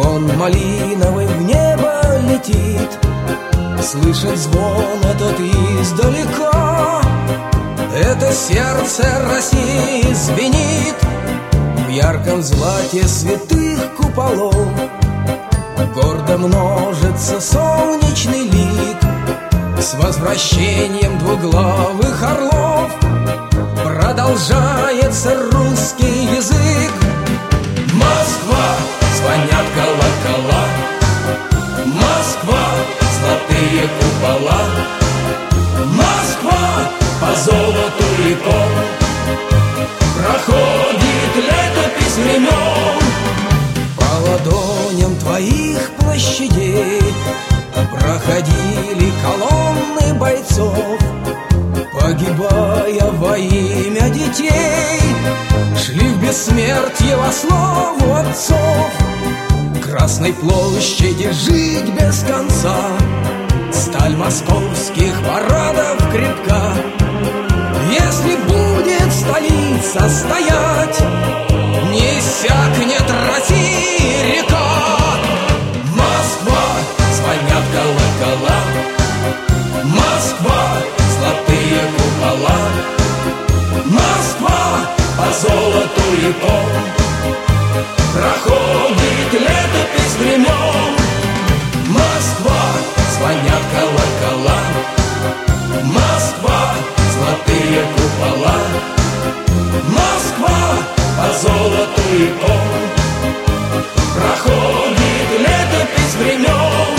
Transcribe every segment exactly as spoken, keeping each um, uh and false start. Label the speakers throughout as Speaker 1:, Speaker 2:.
Speaker 1: Звон малиновый в небо летит, слышит звон этот издалека. Это сердце России звенит в ярком злате святых куполов. Гордо множится солнечный лик с возвращением двуглавых орлов. Продолжается русский язык. Москва, звонят колокола. Москва, золотые купола. Москва, по золоту реком проходит летопись времен. По ладоням твоих площадей проходили колонны бойцов, погибая во имя детей, шли в бессмертие во славу отцов. Красной площади жить без конца, сталь московских парадов крепка. Если будет столица стоять, не иссякнет России река. Москва, звонят колокола. Москва, золотые купола. Москва, по золоту реком проходит летопись времен. Москва, звонят колокола. Москва, золотые купола. Москва, по золоту реком проходит летопись времен.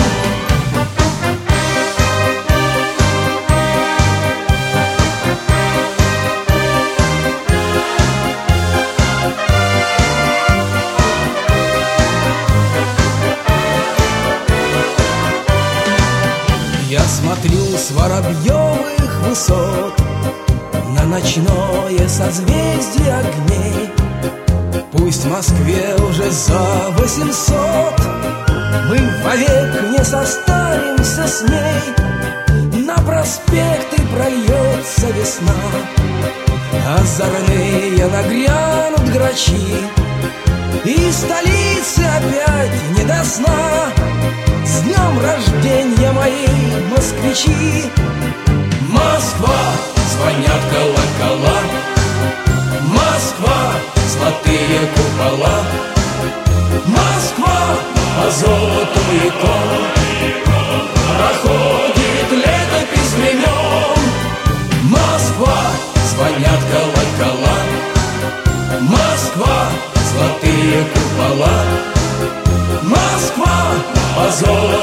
Speaker 1: Я смотрю с воробьевых высот на ночное созвездие огней. Пусть в Москве уже за восемьсот, мы вовек не состаримся с ней. На проспекты прольется весна, озорные нагрянут грачи, и столицы опять не до сна. С днем рождения, мои москвичи! Москва, звонят колокола. Москва, золотые купола. Москва, по золоту реком проходит летопись времен. Москва, звонят колокола. Москва, золотые купола. Москва, по золоту